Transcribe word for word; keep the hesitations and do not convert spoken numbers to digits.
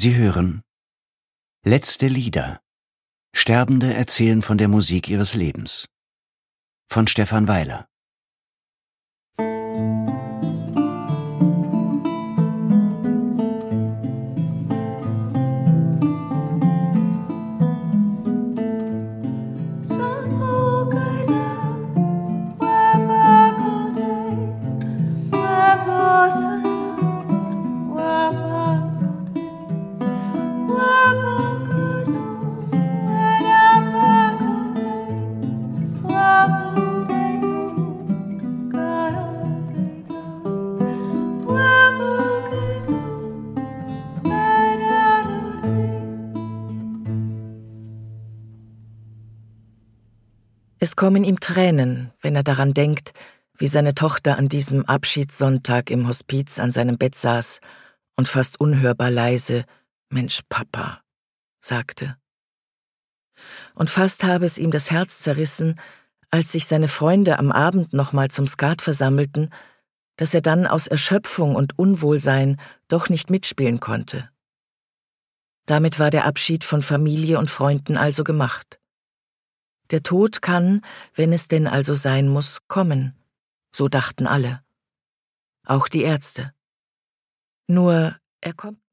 Sie hören Letzte Lieder. Sterbende erzählen von der Musik ihres Lebens. Von Stefan Weiler. Es kommen ihm Tränen, wenn er daran denkt, wie seine Tochter an diesem Abschiedssonntag im Hospiz an seinem Bett saß und fast unhörbar leise »Mensch, Papa« sagte. Und fast habe es ihm das Herz zerrissen, als sich seine Freunde am Abend nochmal zum Skat versammelten, dass er dann aus Erschöpfung und Unwohlsein doch nicht mitspielen konnte. Damit war der Abschied von Familie und Freunden also gemacht. Der Tod kann, wenn es denn also sein muss, kommen, so dachten alle. Auch die Ärzte. Nur, er kommt